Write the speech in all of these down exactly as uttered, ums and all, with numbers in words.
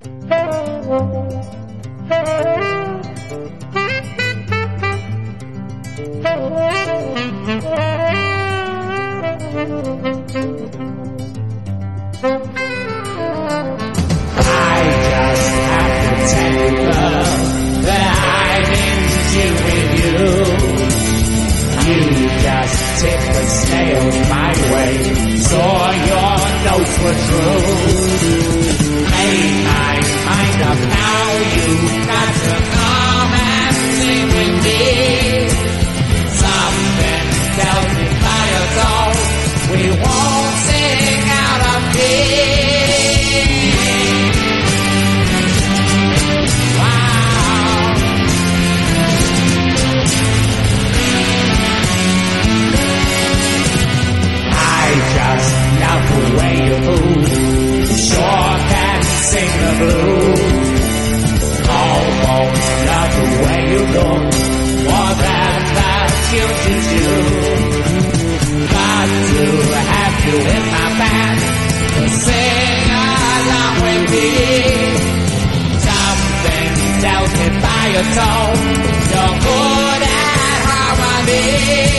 Tip the scales my way, saw your notes were true. Made my mind up now, you got to come and sing with me. Something tells me by your soul, we won't sing out of key. Just love the way you move, sure can sing the blues. Almost love the way you look, more than that you just do. Got to have you in my band to sing along with me. Something tells me by your tone, you're good at harmony.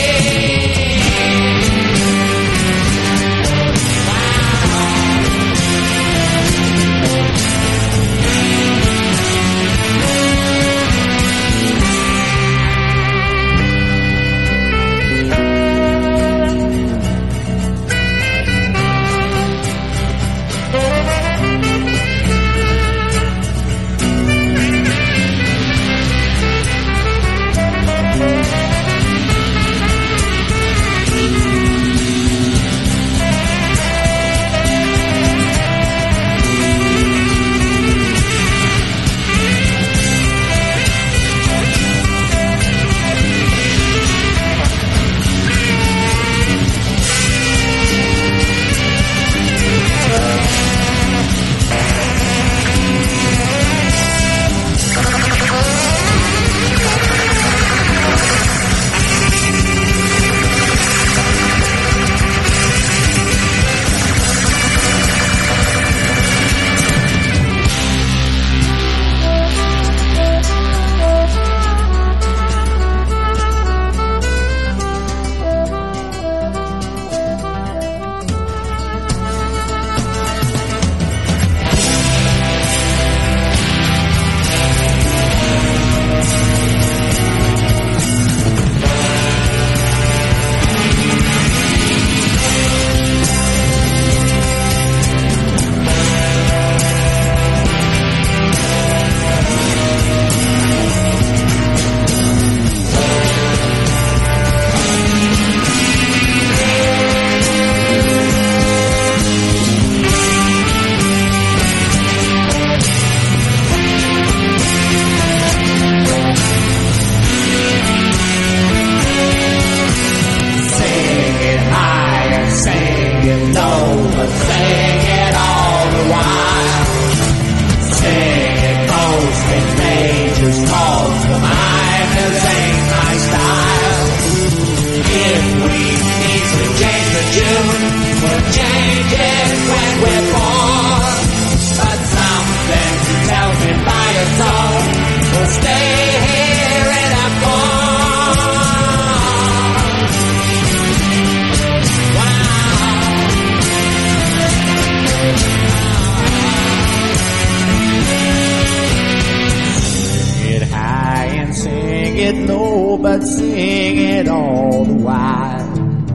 But sing it all the while.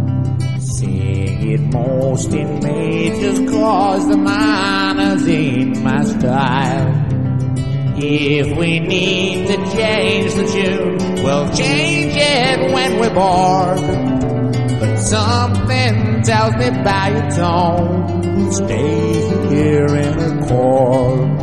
Sing it most in majors, cause the minors ain't my style. If we need to change the tune, we'll change it when we're bored. But something tells me by your tone, stay here in a chord.